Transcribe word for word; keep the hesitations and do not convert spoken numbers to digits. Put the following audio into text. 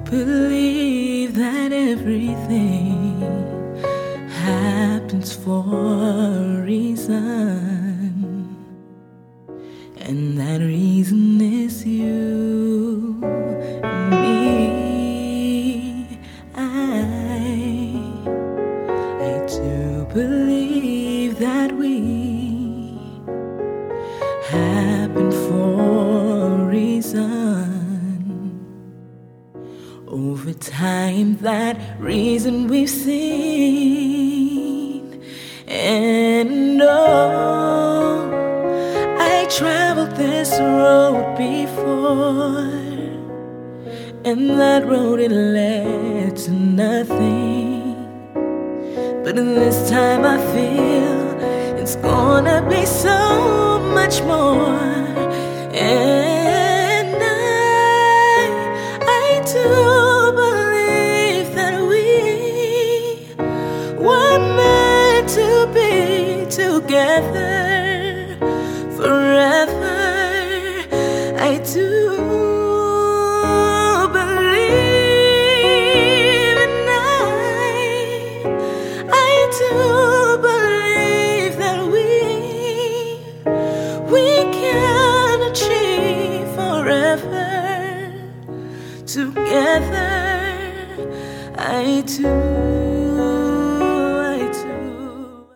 believe that everything happens for a reason, and that reason is you and me. I, I do believe that we happen for a reason. Over time, that reason we've seen. And oh, I traveled this road before, and that road it led to nothing. But this time I feel it's gonna be so much more. And I, I do believe that we were meant to be together forever. I do believe, and I, I do believe that we, we can achieve forever together. I do.